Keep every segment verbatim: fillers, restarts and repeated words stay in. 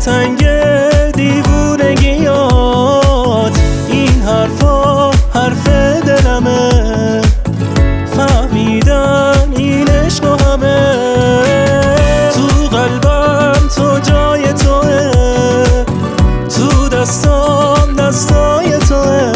دلتنگ دیوونگیات، این حرفا حرف دلمه، فهمیدن این عشق و همه تو قلبم تو جای توه، تو دستام دستای توه،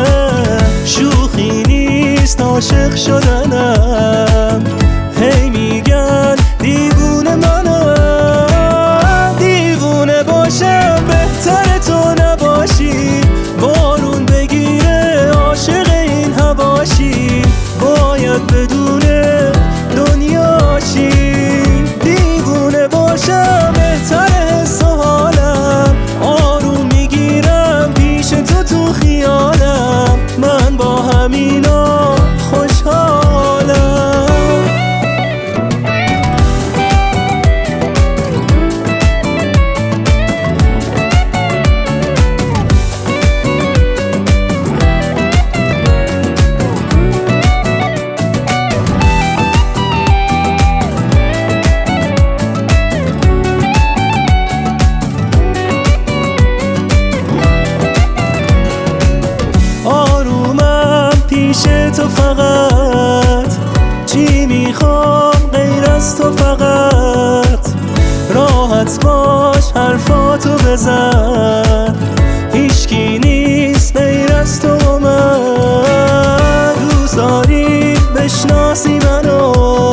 شوخی نیست عاشق شدنم، هی میگن دیوونه منم، دیوونه باشم بهتر تو نباشی، بارون بگیره عاشق این هواشی، باید بدونه دنیاشی، دیوونه باشم بهتر حس و حالم، آروم میگیرم پیش تو تو خیالم، من با همینا خوشحالم. پیش تو فقط چی میخوام غیر از تو، فقط راحت باش حرفاتو بزن، هیچکی نیست غیر از تو و من، دوست داری بشناسی منو،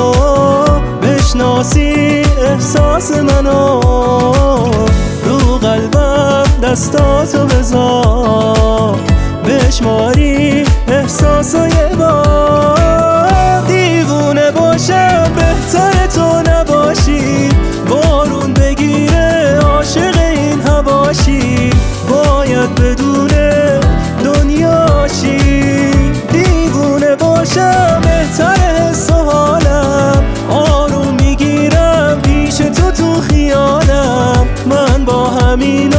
بشناسی احساس منو، رو قلبم دستاتو بذار، بشماری احساسای بار، دیوونه باشم بهتر تو نباشی، بارون بگیره عاشق این هواشی، باید بدونه دنیاشی، دیوونه باشم بهتر حس و حالم، آروم میگیرم پیش تو تو خیالم، من با همین